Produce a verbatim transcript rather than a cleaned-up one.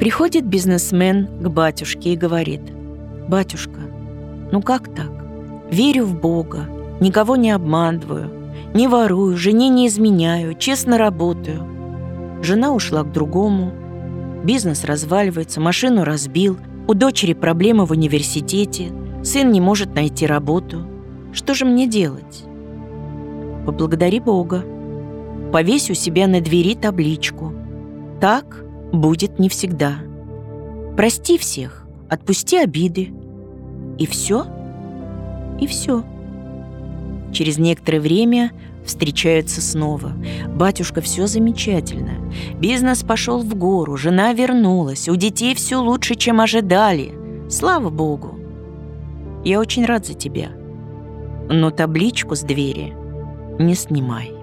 Приходит бизнесмен к батюшке и говорит: «Батюшка, ну как так? Верю в Бога, никого не обманываю, не ворую, жене не изменяю, честно работаю. Жена ушла к другому, бизнес разваливается, машину разбил, у дочери проблемы в университете, сын не может найти работу. Что же мне делать?» Поблагодари Бога. Повесь у себя на двери табличку: «Так будет не всегда». Прости всех, отпусти обиды. И все, и все. Через некоторое время встречаются снова. «Батюшка, все замечательно. Бизнес пошел в гору, жена вернулась, у детей все лучше, чем ожидали. Слава Богу. Я очень рад за тебя. Но табличку с двери не снимай».